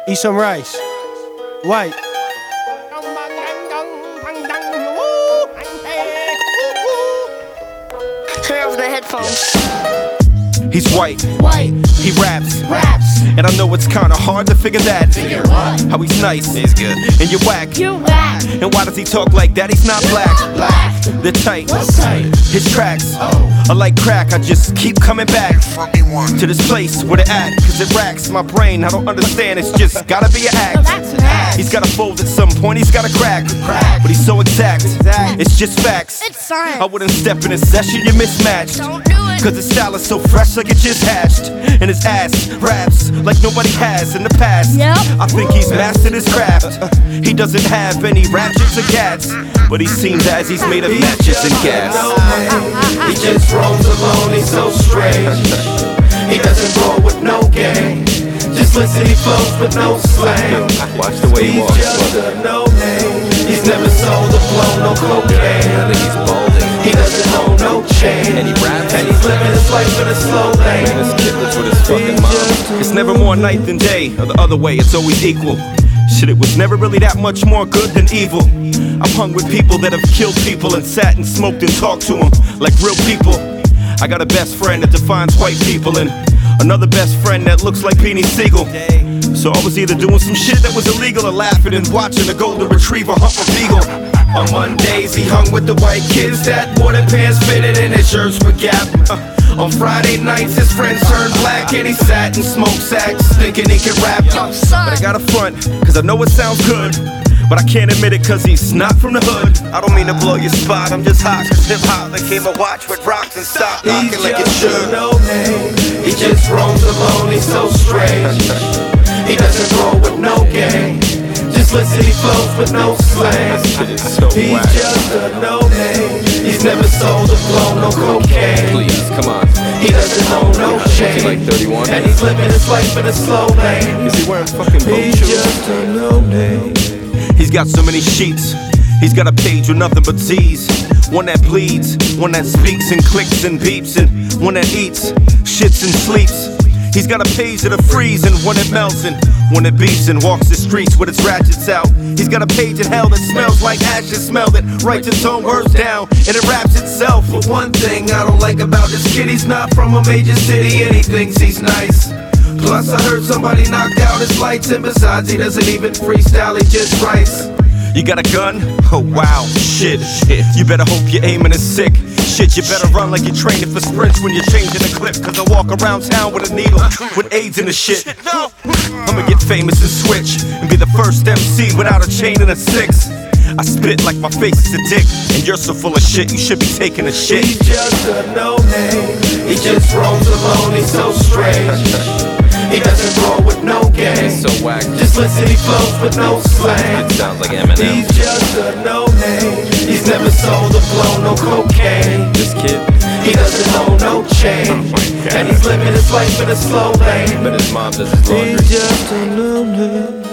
Eat some rice. White. Turn off the headphones. He's white, he raps, And I know it's kinda hard to figure that. Figure what? How he's nice, He's good. and you're whack. You whack. And why does he talk like that? He's not black. Black. They're tight. What's tight? His tracks Oh. are like crack. I just keep coming back to this place where they're at. Cause it racks my brain. I don't understand. It's just gotta be an So act. that's an act. He's got a fold at some point. He's got a crack. But he's so exact. It's just facts. It's science. I wouldn't step in a session. You're mismatched. Don't do it. Cause his style is so fresh like it just hatched. And his ass raps like nobody has in the past. Yep. I think he's mastered his craft. He doesn't have any ratchets or cats, but he seems as he's made of matches and gas. He just roams alone, he's so strange. He doesn't roll with no gang. Just listen, he flows with no slang. Watch the way he He's walks. just a no name. He's never sold a flow, no cocaine. I think he's balding. He doesn't own no chain. And he raps. And he's living his life in a slow lane. This kid lives with his fucking mom. It's never more night than day, or the other way, it's always equal. Shit, it was never really that much more good than evil. I've hung with people that have killed people and sat and smoked and talked to them like real people. I got a best friend that defines white people and another best friend that looks like Beanie Siegel. So I was either doing some shit that was illegal or laughing and watching a golden retriever hump a beagle. On Mondays, he hung with the white kids that wore their pants fitted and their shirts were Gap. On Friday nights, his friends turned black and he sat and smoked sacks, thinking he could rap. But I got a front, cause I know it sounds good. But I can't admit it cause he's not from the hood. I don't mean to blow your spot, I'm just hot cause hip hop became a watch with rocks and stop He's knocking like it just should. a no name. He just roams alone, he's so strange. He doesn't roll with no gang. Just listen, he flows with no slang. Shit is so He's whack. just a no name. He's never sold a flow, no cocaine. Please, come on. He doesn't own no chain. Is he like 31? And he's living his life in a slow lane. Is he wearing fucking boat He's shoes? just a no name. He's got so many sheets. He's got a page with nothing but Z's. One that bleeds, one that speaks and clicks and beeps, and one that eats, shits and sleeps. He's got a page that'll freeze and one that melts and one that beats and walks the streets with its ratchets out. He's got a page in hell that smells like ashes, smell that writes its own words down and it raps itself. But one thing I don't like about this kid, he's not from a major city and he thinks he's nice. Plus I heard somebody knocked out his lights, and besides he doesn't even freestyle, he just writes. You got a gun? Oh wow, shit. You better hope your aiming is sick. Shit, you better run like you're training for sprints when you're changing the clip. Cause I walk around town with a needle, with AIDS in the shit. I'ma get famous and switch, and be the first MC without a chain and a six. I spit like my face is a dick, and you're so full of shit, you should be taking a shit. He's just a no name. He just roams alone, he's so strange. He doesn't roll with no gang. So whack. Just listen, he flows with no slang. It sounds like Eminem. He's just a no name. He's never sold a flow, no cocaine. This kid, He doesn't own no chain. And he's living his life in a slow lane. but his mom does his laundry. He's just a no name.